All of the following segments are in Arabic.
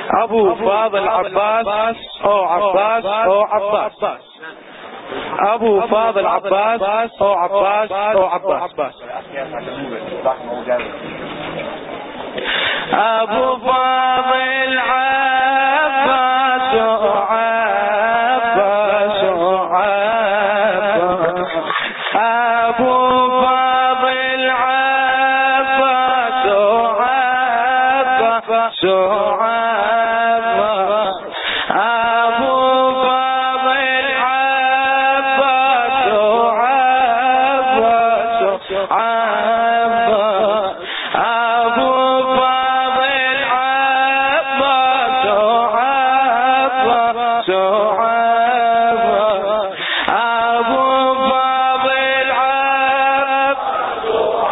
أبو فاضل عباس أو عباس أو عباس. أبو فاضل عباس أو عباس أو عباس. أبو فاضل عباس أو عباس أو عباس. أبو فاضل عباس أو عباس أو عباس. أبو فاضل عباس أو عباس أو عباس. أبو فاضل عباس أو عباس أو عباس. أبو فاضل عباس.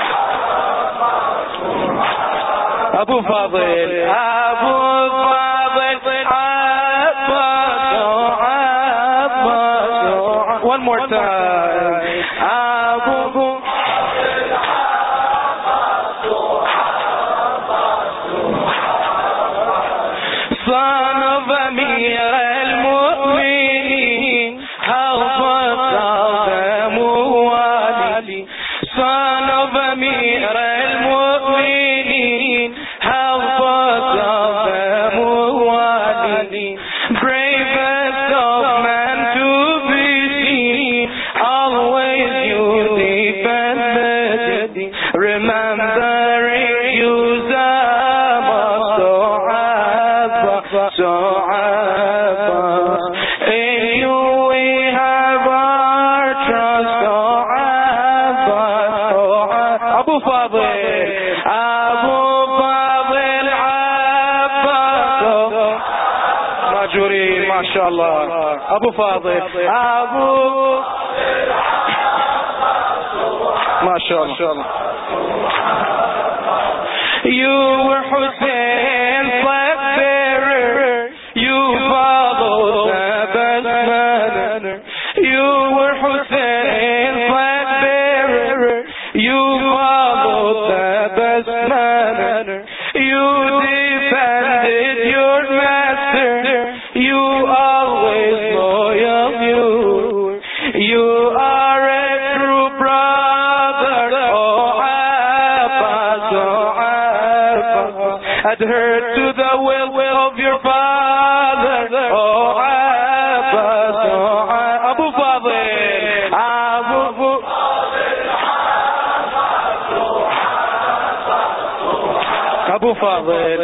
أبو فاضل أبو فاضل عباس أو عباس. One more time. أبو son of Amir al-Mu'minin, Hawfaz al-Muwali. Son of Amir al-Mu'minin, Hawfaz al-Muwali. Bravest of man to be seen, always you defend Medina. Remembering you, Sahaba. In you we have our trust, Sahaba. Abu Fadil, Abu Fadil Abbas. Majuri, mashallah. Abu Fadil, Abu mashallah. You were Hussein's flag bearer. You followed the best manner. You were Hussein's flag bearer. You followed the best manner. You defended your master. You always loyal. You are a true brother. Oh Abbas, oh Abbas. Adhere to the will of your father. Oh Abbas, oh Abu Fadil, Abu Fadil,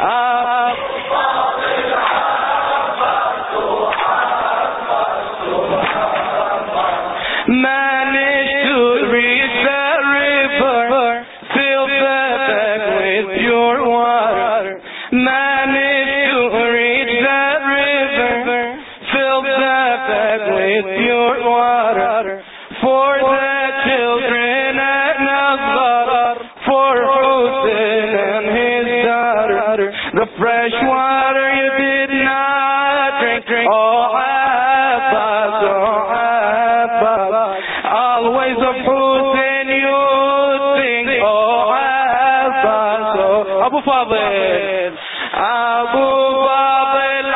managed to reach the river, fill the bag with pure water. Managed to reach the river, fill the bag with pure water. For the children at Nazar, for Hussein and his daughter. The fresh water you did not drink. Oh Abbas, oh Abbas. Always of Hussein you sing. Oh Abbas, oh Abu Fadil, Abu Fadil.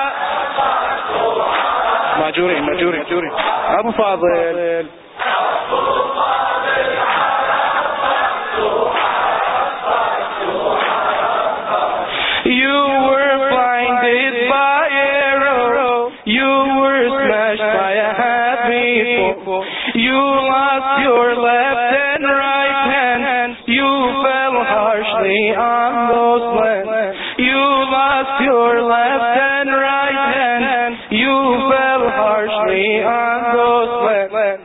Majuri. Abu Fadil. You were blinded by arrow. You were smashed by a happy foe. You lost your left and right hand. You fell harshly on those lands. You lost your left and right hand. You fell harshly on those lands.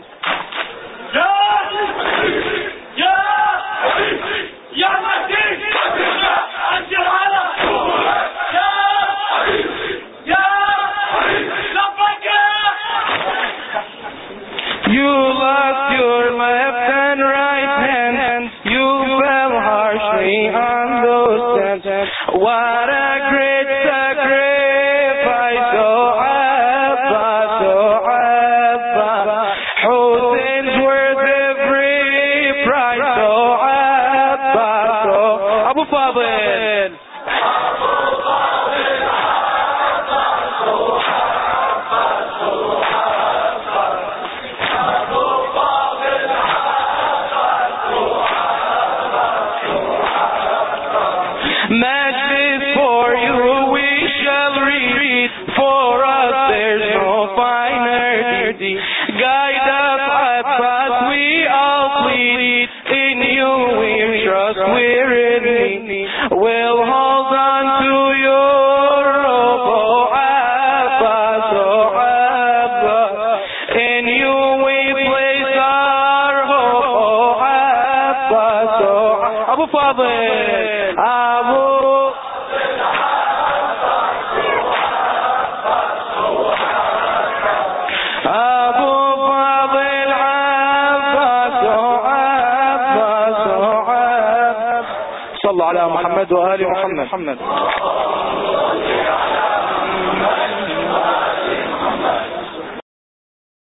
You lost your left and right hand. You fell harshly on those lands. What a great sacrifice, oh Abbas, oh Abbas. على محمد وآل محمد.